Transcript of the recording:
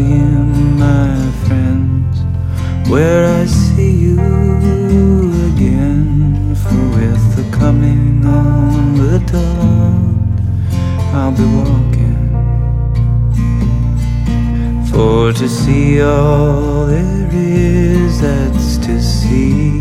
him, my friends, where I see you again. For with the coming on the dawn, I'll be walking. For to see all there is that's to see,